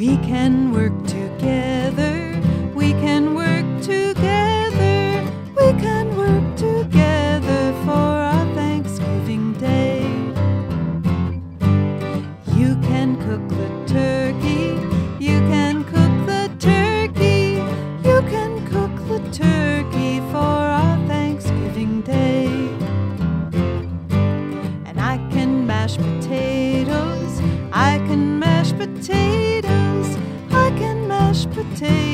We can work together, we can work together, we can work together for our Thanksgiving Day. You can cook the turkey, you can cook the turkey, you can cook the turkey for our Thanksgiving Day. And I can mash potatoes, I can mash potatoes, I can mash potatoes